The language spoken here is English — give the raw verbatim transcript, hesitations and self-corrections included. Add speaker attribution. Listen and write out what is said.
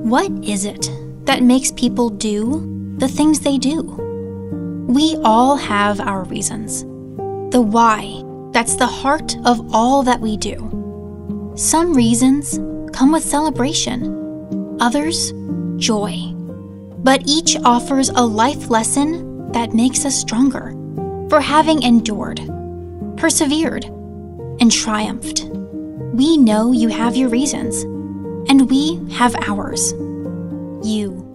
Speaker 1: What is it that makes people do the things they do? We all have our reasons. The why, that's the heart of all that we do. Some reasons come with celebration, others, joy. But each offers a life lesson that makes us stronger for having endured, persevered, and triumphed. We know you have your reasons, and we have ours. You